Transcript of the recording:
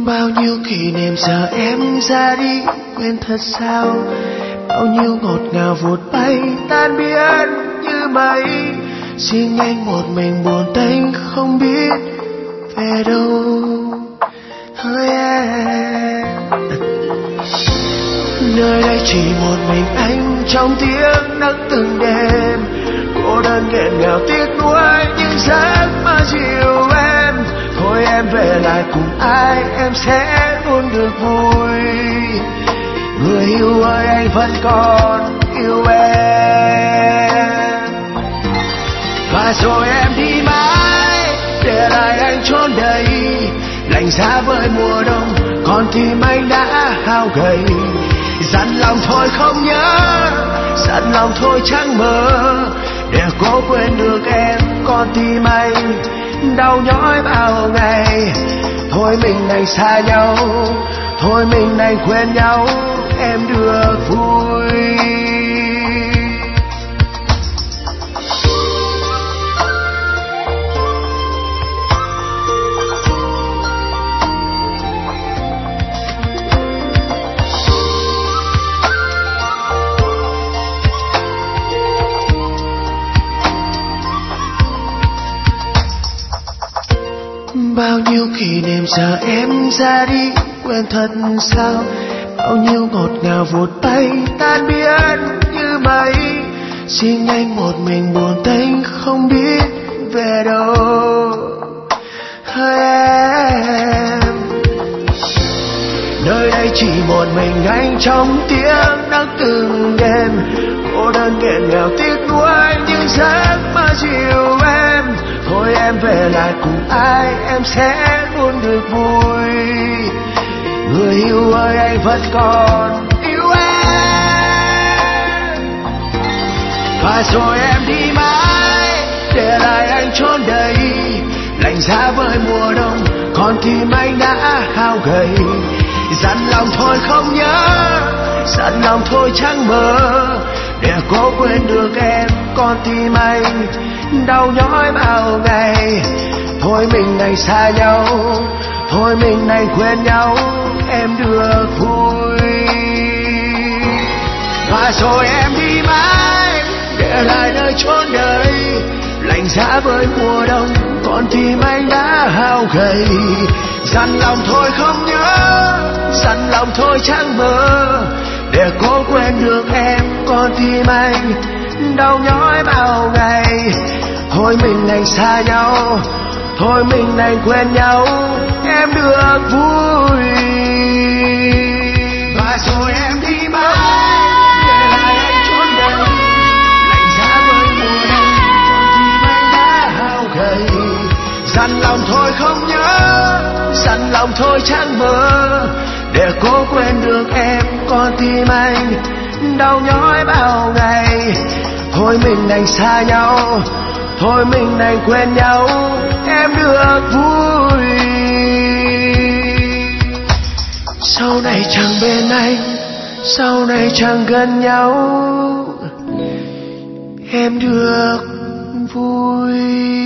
Bao nhiêu kỷ niệm giờ em ra đi quên thật sao, bao nhiêu ngọt ngào vụt bay tan biến như mây. Riêng anh một mình buồn tênh không biết về đâu. Hỡi em, nơi đây chỉ một mình anh trong tiếng nấc từng đêm, cô đơn nghẹn ngào tiếc nuối những giấc mơ dịu em. Thôi em về lại cùng ai em sẽ luôn được vui. Người yêu ơi anh vẫn còn yêu em. Và rồi em đi mãi để lại anh chốn đây, lạnh giá với mùa đông còn tim anh đã hao gầy. Dặn lòng thôi không nhớ, dặn lòng thôi chẳng mơ, để cố quên được em con tim anh đau nhói bao ngày. Thôi mình đành xa nhau, thôi mình đành quên nhau, em được vui. Bao nhiêu kỷ niệm giờ em ra đi quên thật sao, bao nhiêu ngọt ngào vụt bay tan biến như mây. Riêng anh một mình buồn tênh không biết về đâu. Hỡi em, nơi đây chỉ một mình anh trong tiếng nấc từng đêm, cô đơn nghẹn ngào tiếc nuối những giấc mơ dịu em. Thôi em về lại cùng ai em sẽ luôn được vui. Người yêu ơi anh vẫn còn yêu em. Và rồi em đi mãi để lại anh chốn đây, lạnh giá với mùa đông còn tim anh đã hao gầy. Dặn lòng thôi không nhớ, dặn lòng thôi chẳng mơ, để cố quên được em con tim anh đau nhói bao ngày. Thôi mình đành xa nhau, thôi mình đành quên nhau, em được vui. Và rồi em đi mãi để lại nơi chốn đời, lạnh giá với mùa đông còn tim anh đã hao gầy. Dặn lòng thôi không nhớ, dặn lòng thôi chẳng mơ, để cố quên được em con tim anh đau nhói bao ngày. Thôi mình đành xa nhau, thôi mình đành quên nhau, em được vui. Và rồi em đi mãi để lại anh chốn đây, lạnh giá với mùa đông còn tim anh đã hao gầy. Dặn lòng thôi không nhớ, dặn lòng thôi chẳng mơ, để cố quên được em con tim anh đau nhói bao ngày. Thôi mình đành xa nhau, thôi mình đành quên nhau, em được vui. Sau này chẳng bên anh, sau này chẳng gần nhau, em được vui.